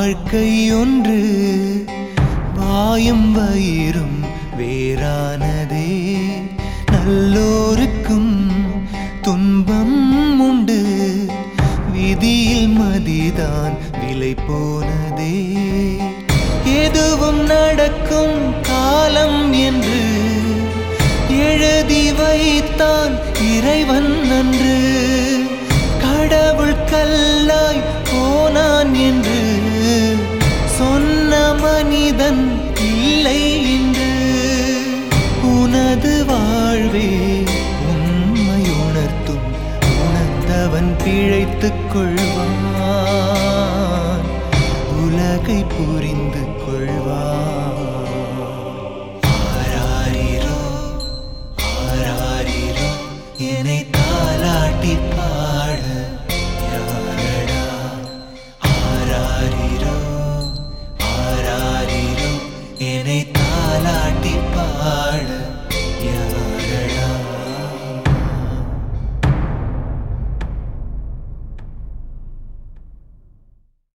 வாழ்க்கை ஒன்று வாயும் வயிறும் வேறானதே. நல்லோருக்கும் துன்பம் உண்டு, விதியில் மதிதான் விலை போனதே. எதுவும் நடக்கும் காலம் என்று எழுதி வைத்தான் இறைவன் அன்று. கடவுள் கல்லாய் போனான் என்று சொன்ன மனிதன் இல்லை இன்று. உனது வாழ்வே உண்மை உணர்த்தும், உணர்ந்தவன் பிழைத்துக் கொள்வான், உலகை புரிந்து கொள்வான்.